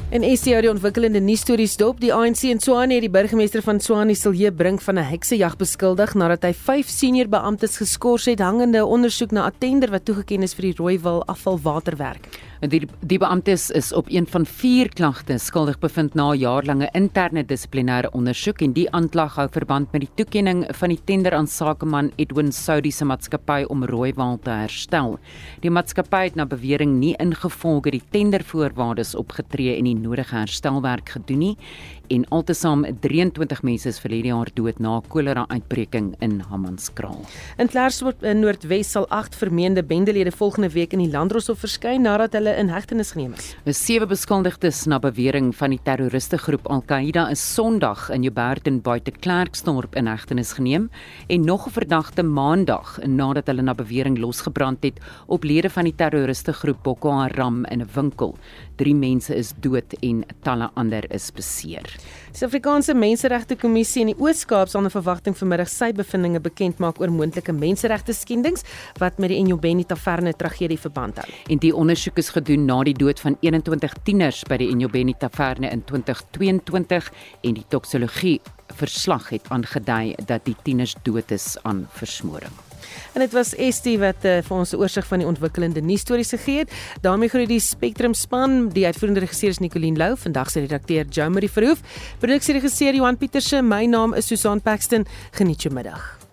En S C hou die ontwikkelende nuusstories dop. Die A N C in Tshwane het die burgemeester van Tshwane, Silje Brink, van 'n heksejag beskuldig nadat hy vyf senior beamptes geskort het hangende ondersoek na 'n tender wat toegeken is vir die Rooiwil afvalwaterwerk. Die, die beamptes is op een van vier klagtes skuldig bevind na jaarlange interne dissiplinêre ondersoek en die aanklag hou verband met die toekenning van die tender aan sakeman Edwin Saudi se maatskappy om Rooiwil te herstel. Die maatskappy het na bewering nie ingevolge die tendervoorwaardes opgetree en die nodige herstelwerk gedoen nie en altesaam drieëntwintig mense is verlede jaar dood na kolera-uitbreking in Hammanskraal. In Klerksdorp in Noordwes sal agt vermeende bendelede volgende week in die Landdroshof verskyn nadat hulle in hegtenis geneem is. Sewe beskuldigdes na bewering van die terroristegroep Al-Qaeda is Sondag in Jouberton buite Klerksdorp in hegtenis geneem en nog 'n verdagte Maandag nadat hulle na bewering losgebrand het op lede van die terroristegroep Boko Haram in 'n winkel. Drie mense is dood en talle ander is beseer. Die Suid-Afrikaanse Menseregte Kommissie in die Oos-Kaap sal 'n verwagting vanmiddag sy bevindinge bekend maak oor moontlike menseregte skendings wat met die Enyobeni Taverne tragedie verband hou. En die ondersoek is gedoen na die dood van eenentwintig tieners by die Enyobeni Taverne in twintig tweeëntwintig en die toksologie verslag het aangedui dat die tieners dood is aan versmoring. En dit was Estie wat uh, vir ons 'n oorsig van die ontwikkelende nuusstories gegee het. daarmee groet die Spectrum span. Die uitvoerende regisseur is Nicoline Lou, vandag se redakteur Jo Marie Verhoef, produksieregisseur Johan Pieterse. My naam is Susan Paxton. Geniet jou middag.